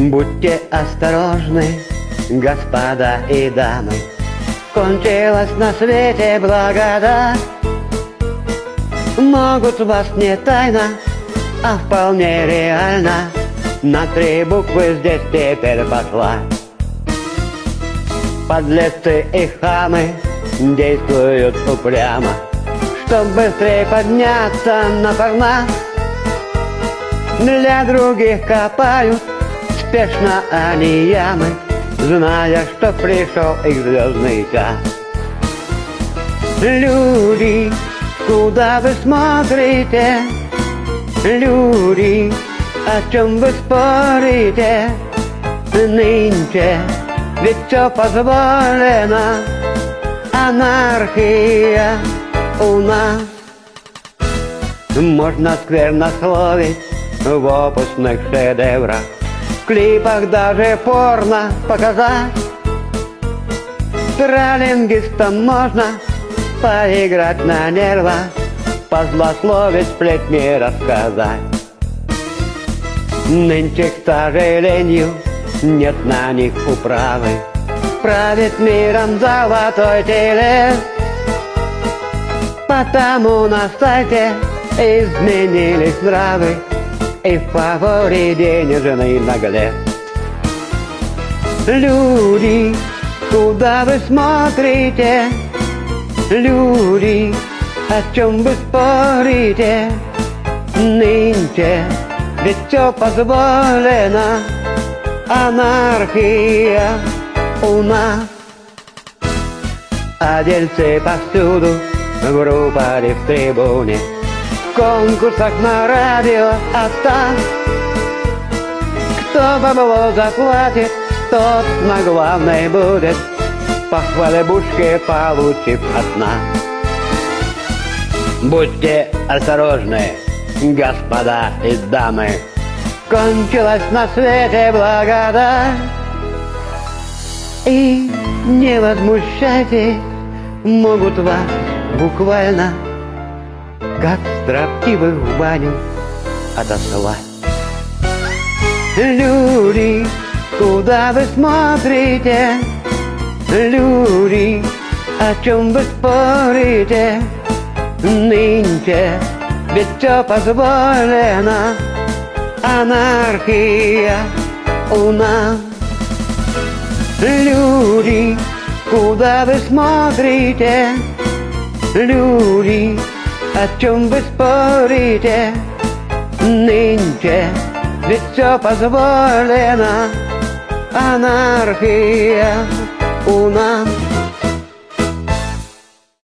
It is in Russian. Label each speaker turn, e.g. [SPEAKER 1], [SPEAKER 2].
[SPEAKER 1] Будьте осторожны, господа и дамы, кончилась на свете благодать. Могут вас не тайно, а вполне реально на 3 буквы здесь теперь послать. Подлецы и хамы действуют упрямо, чтоб быстрее подняться на Парнас. Для других копают спешно они ямы, зная, что пришел их звездный час. Люди, куда вы смотрите? Люди, о чем вы спорите? Нынче ведь все позволено, анархия у нас. Можно сквернословить в опусных шедеврах, в клипах даже порно показать. Троллингистам можно поиграть на нервах, позлословить, сплетни рассказать. Нынче, к сожалению, нет на них управы, правит миром золотой телес. Потому на сайте изменились нравы, и в фаворе денежный наглец. Люди, куда вы смотрите? Люди, о чем вы спорите? Нынче ведь все позволено, анархия у нас. А дельцы повсюду, в рупоре, в трибуне, в конкурсах на радио, а там кто бабло заплатит, тот на главной будет, похвалебушки получив от нас. Будьте осторожны, господа и дамы, кончилась на свете благодать. И не возмущайтесь, могут вас буквально как строптивых в баню отослать. Люди, куда вы смотрите? Люди, о чем вы спорите? Нынче ведь все позволено, анархия у нас. Люди, куда вы смотрите? Люди, о чем вы спорите? Нынче ведь все позволено, анархия у нас.